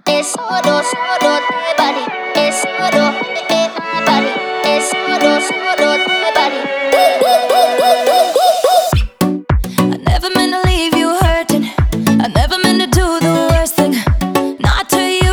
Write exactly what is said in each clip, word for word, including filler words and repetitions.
es solo, solo te body, es solo, eh, my body, es solo, solo te body. I never meant to leave you hurting. I never meant to do the worst thing, not to you.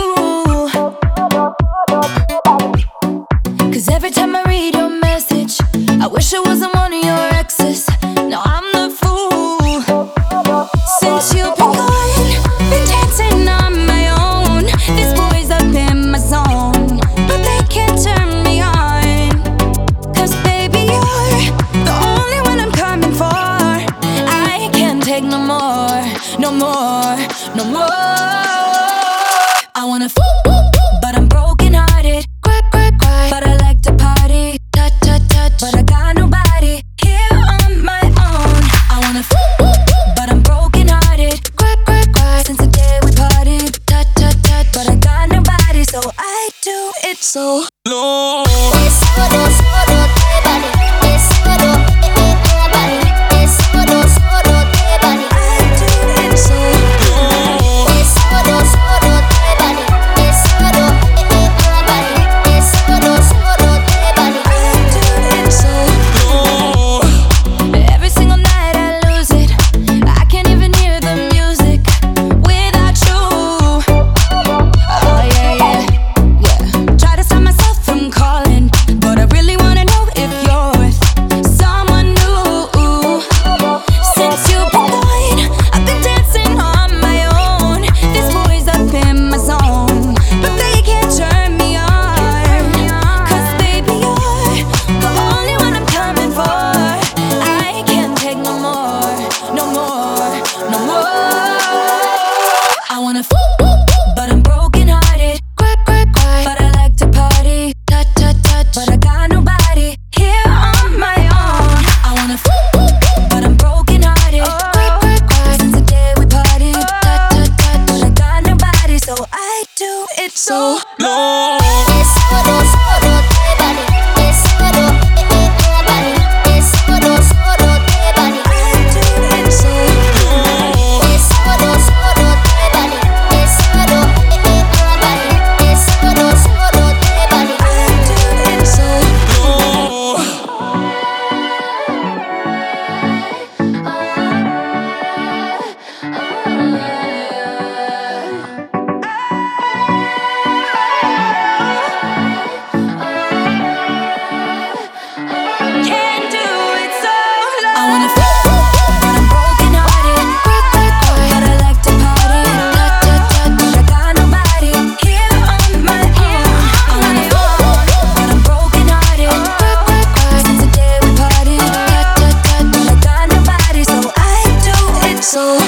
Cause every time I read your message, I wish I wasn't one of your exes. Now I'm the fool. Since you've been gone, been dancing on my own. These boys up in my zone, but they can't turn me on. Cause baby, you're the only one I'm coming for. I can't take no more, no more, no more. I wanna f but I'm broken hearted. Cry, cry, cry, but I like to party. Touch, touch, touch, but I got nobody here on my own. I wanna f but I'm broken hearted. Cry, cry, cry, since the day we parted. Touch, touch, touch, but I got nobody, so I do it so low. Es solo, solo te body, es solo, eh, my body, es solo, solo te body. I do it so low. Es solo, solo te body, es solo, eh, my body, es solo, solo te body. I do it so low. Every single night I lose it. I can't even hear the music without you. Oh yeah, yeah, yeah. Try to stop myself from calling, but I really wanna know if you're with someone new. Since you've been gone, I've been dancing on my own. These boys up in my zone, but they can't turn me on. Cause baby, you're the only one I'm coming for. I can't take no more, no more, no more. I wanna f but I'm broken hearted. Cry, cry, cry, but I like to party. Touch, touch, touch, but I got nobody here on my own. I wanna f but I'm broken hearted. Cry, cry, cry, since the day we parted. Touch, touch, touch, but I got nobody, so I do it so low. Es solo, solo te body, es solo, eh, my body, es solo, solo te body. I do it so low. Es solo, solo te body, es solo, eh, my body, es solo, solo te body. I do it so low. Can't do it so low. I wanna f but I'm broken hearted. Cry, cry, cry, but I like to party. Touch, touch, touch, but I got nobody here on my own. I wanna f but I'm broken hearted. Cry, cry, cry, since the day we parted. Touch, touch, touch, but I got nobody, so I do it so